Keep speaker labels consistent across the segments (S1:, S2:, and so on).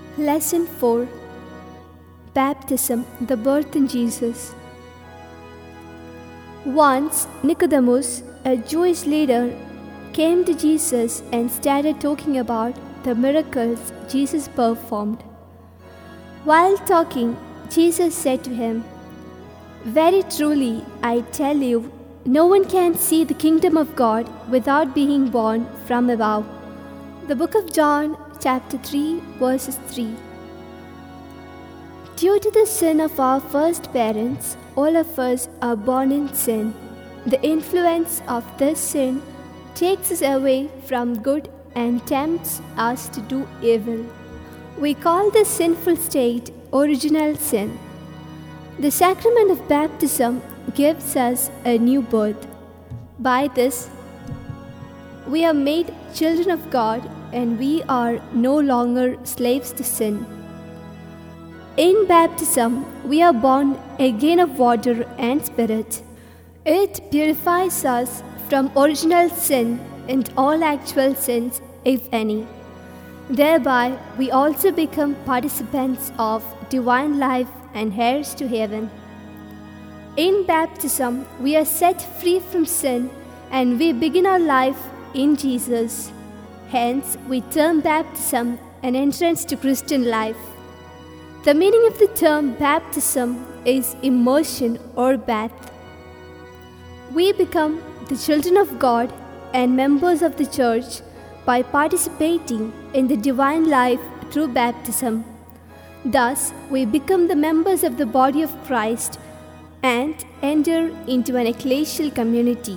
S1: Lesson 4. Baptism, the birth in Jesus. Once Nicodemus, a Jewish leader, came to Jesus and started talking about the miracles Jesus performed. While talking, Jesus said to him, "Very truly, I tell you, no one can see the kingdom of God without being born from above." The book of John, chapter 3, verses 3. Due to the sin of our first parents, all of us are born in sin. The influence of this sin takes us away from good and tempts us to do evil. We call this sinful state original sin. The sacrament of baptism gives us a new birth. By this, we are made children of God and we are no longer slaves to sin. In baptism, we are born again of water and spirit. It purifies us from original sin and all actual sins, if any. Thereby, we also become participants of divine life and heirs to heaven. In baptism, we are set free from sin and we begin our life in Jesus. Hence, we term baptism an entrance to Christian life. The meaning of the term baptism is immersion or bath. We become the children of God and members of the church by participating in the divine life through baptism. Thus, we become the members of the body of Christ and enter into an ecclesial community.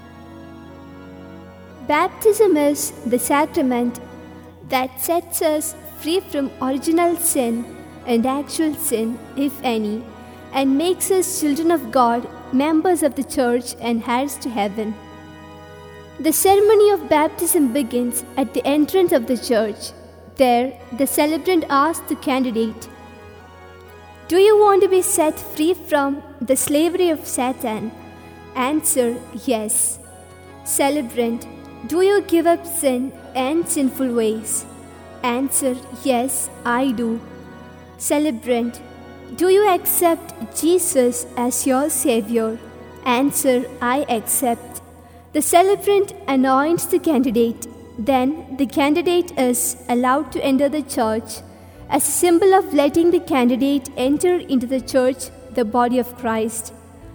S1: Baptism is the sacrament that sets us free from original sin and actual sin, if any, and makes us children of God, members of the church and heirs to heaven. The ceremony of baptism begins at the entrance of the church. There, the celebrant asks the candidate, "Do you want to be set free from the slavery of Satan?" Answer, "Yes." Celebrant, "Do you give up sin and sinful ways?" Answer, "Yes, I do." Celebrant, "Do you accept Jesus as your Savior?" Answer, "I accept." The celebrant anoints the candidate. Then the candidate is allowed to enter the church as a symbol of letting the candidate enter into the church, the body of Christ.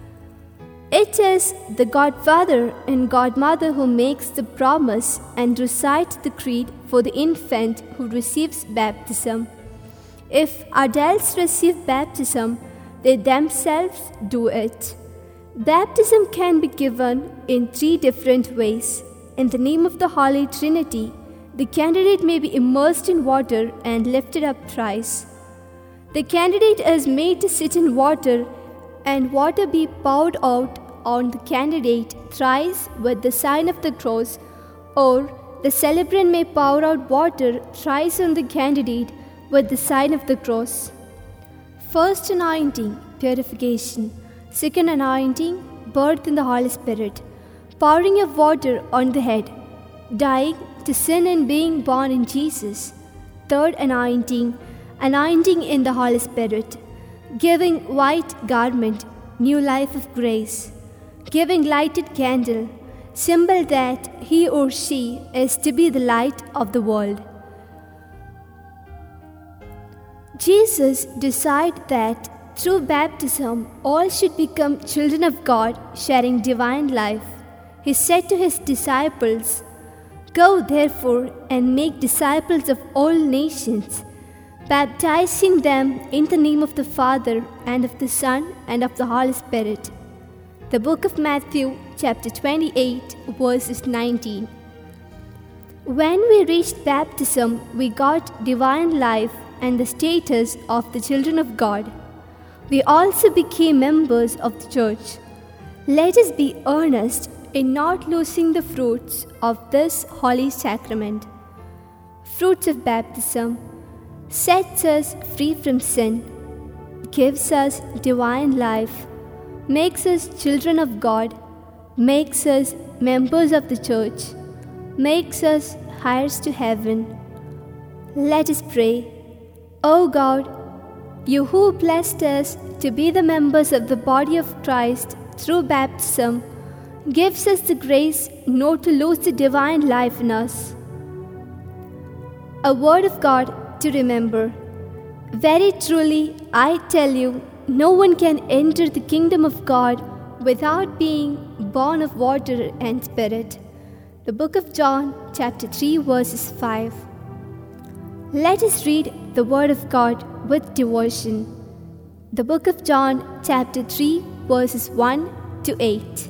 S1: It is the godfather and godmother who makes the promise and recites the creed for the infant who receives baptism. If adults receive baptism, they themselves do it. Baptism can be given in 3 different ways. In the name of the Holy Trinity, the candidate may be immersed in water and lifted up thrice. The candidate is made to sit in water and water be poured out on the candidate thrice with the sign of the cross, or the celebrant may pour out water thrice on the candidate with the sign of the cross. First anointing, purification. Second anointing, birth in the Holy Spirit. Pouring of water on the head, dying to sin and being born in Jesus. Third anointing, anointing in the Holy Spirit. Giving white garment, new life of grace. Giving lighted candle, symbol that he or she is to be the light of the world. Jesus decided that through baptism all should become children of God, sharing divine life. He said to his disciples, "Go therefore and make disciples of all nations, baptizing them in the name of the Father and of the Son and of the Holy Spirit." The book of Matthew, chapter 28, verses 19. When we reached baptism, we got divine life and the status of the children of God. We also became members of the church. Let us be earnest in not losing the fruits of this holy sacrament. Fruits of baptism sets us free from sin, gives us divine life, makes us children of God, makes us members of the church, makes us heirs to heaven. Let us pray. O God, you who blessed us to be the members of the body of Christ through baptism, gives us the grace not to lose the divine life in us. A word of God to remember. Very truly, I tell you, no one can enter the kingdom of God without being born of water and Spirit. The book of John, chapter 3, verses 5. Let us read the word of God with devotion. The book of John, chapter 3, verses 1 to 8.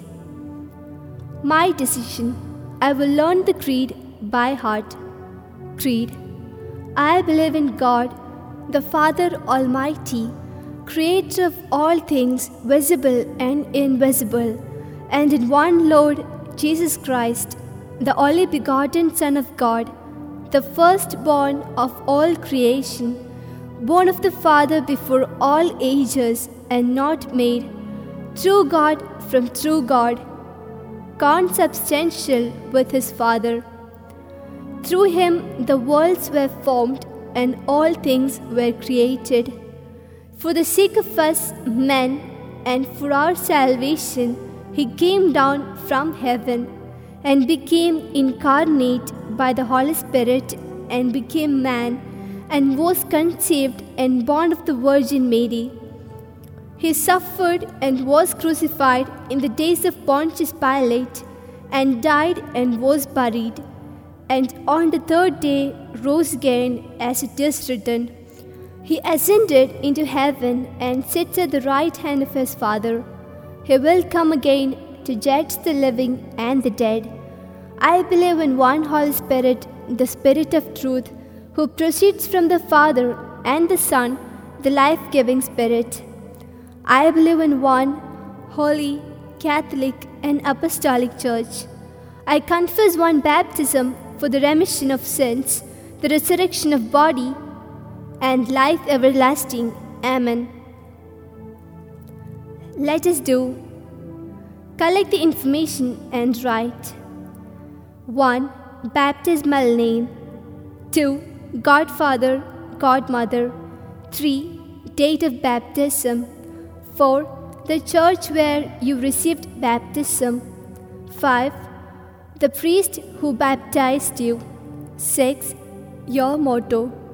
S1: My decision. I will learn the creed by heart. Creed. I believe in God, the Father Almighty, creator of all things visible and invisible, and in one Lord Jesus Christ, the only begotten Son of God, the firstborn of all creation, born of the Father before all ages and not made, true God from true God, consubstantial with his Father. Through him the worlds were formed and all things were created. For the sake of us men and for our salvation, he came down from heaven and became incarnate by the Holy Spirit and became man and was conceived and born of the Virgin Mary. He suffered and was crucified in the days of Pontius Pilate and died and was buried, and on the third day rose again, as it is written, he ascended into heaven and sits at the right hand of his Father. He will come again to judge the living and the dead. I believe in one Holy Spirit, the Spirit of truth, who proceeds from the Father and the Son, the life-giving Spirit. I believe in one holy, Catholic, and Apostolic Church. I confess one baptism for the remission of sins, the resurrection of body, and life everlasting. Amen. Let us do. Collect the information and write. 1. Baptismal name. 2. Godfather, Godmother. 3. Date of baptism. 4. The church where you received baptism. 5. The priest who baptized you. 6. Your motto.